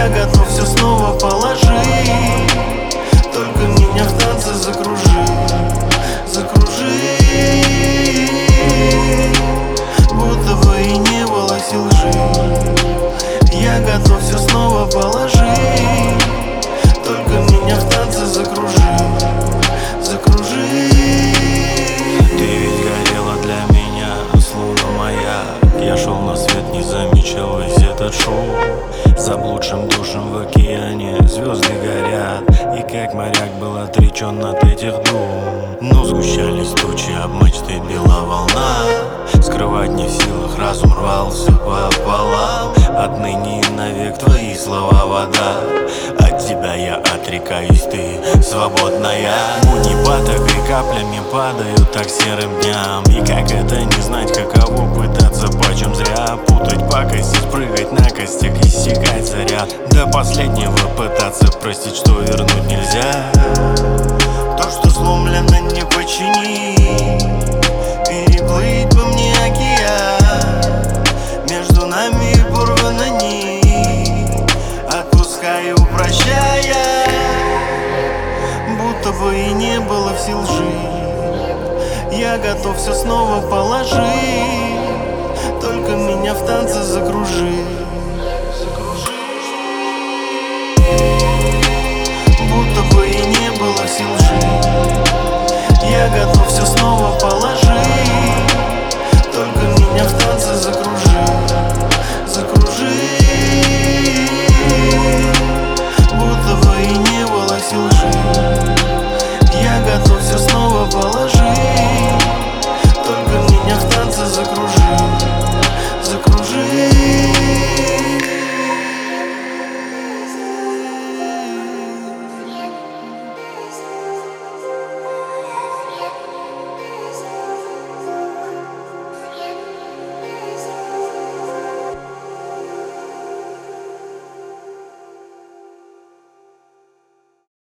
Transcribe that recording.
Я готов все снова положить, только меня в танце закружи, закружи, будто бы и не было сил жить. Я готов все снова положить, только меня в танце закружи, закружи. Ты ведь горела для меня, словно моя. Я шел на свет, не замечал весь этот шоу. Заблудшим душем в океане звезды горят, и как моряк был отречен от этих дум. Но сгущались тучи, об мачты била волна. Скрывать не в силах, разум рвался пополам. Отныне и навек твои слова вода. От тебя я отрекаюсь, ты свободная. Муни поток и каплями падают так серым дням. И как это не знать, каково пытаться почем зря. Путать пакости, спрыгать на костях, иссякать заряд. До последнего пытаться простить, что вернуть нельзя. То, что сломлено, не починить. Переплыть по мне океан, между нами порвана нить. Отпускаю, прощая, будто бы и не было сил жить. Я готов все снова положить, только меня в танце закружи,